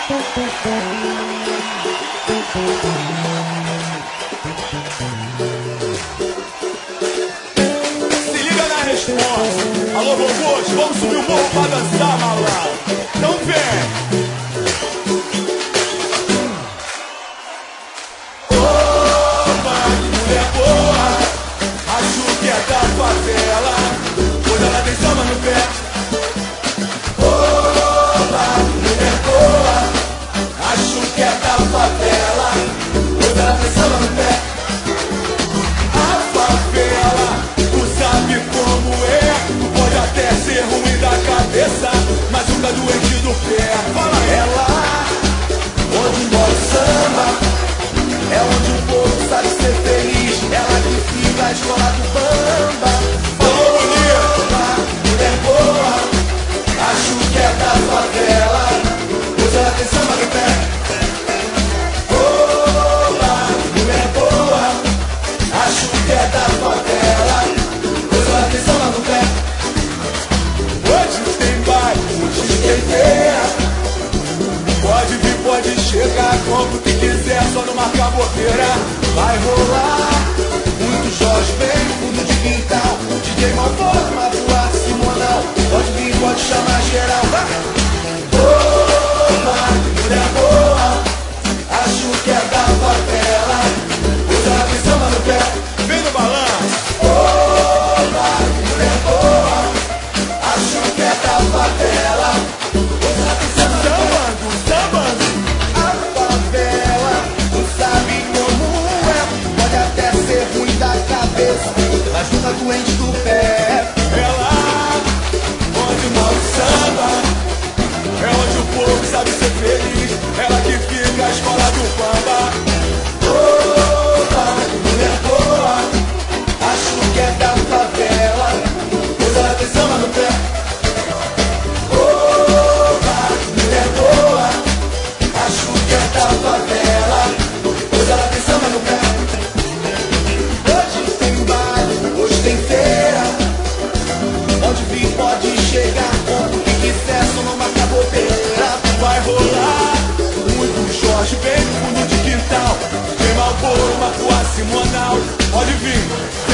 Se liga na resposta. Alô, robôs, vamos subir o morro pra dançar, malandro. Então vem. Da favela, quando ela tem samba no pé. Oba, mulher boa, acho que é da favela, quando ela tem samba no pé. A favela, tu sabe como é, tu pode até ser ruim da cabeça, mas nunca doente do pé. Fala ela, onde mora o samba, é onde o povo sabe ser feliz, ela que fica a escola do bamba. Tem samba no pé. Oba, mulher boa, acho que é da favela, pois ela tem samba no pé. Hoje tem baile, hoje tem feira, pode vir, pode chegar, compra o que quiser, só não marca bobeira. Vai rolar, muito Jorge vem no fundo de quintal, DJ Malboro, Matua, Simonal, pode vir, pode chamar geral. Mulher boa, acho que é da favela, pois ela tem samba no pé. Vem no balanço. Oba, mulher boa, acho que é da favela, pois ela tem samba no pé. Sambando, a favela, tu sabe como é, pode até ser ruim da cabeça, mas nunca doente do pé. Ela, onde mora o samba, é onde o povo sabe ser feliz, ela que fica a escola do bamba. Oba, mulher boa, acho que é da favela, pois ela tem samba no pé. Oba, mulher boa, acho que é da favela, pois ela tem samba no pé. Hoje tem baile, hoje tem feira, onde vir pode chegar, compra o que quiser, só não marca bobeira. Vai rolar, muito Jorge vem no fundo de quintal, tem Malboro, Matua, Simonal, pode vir.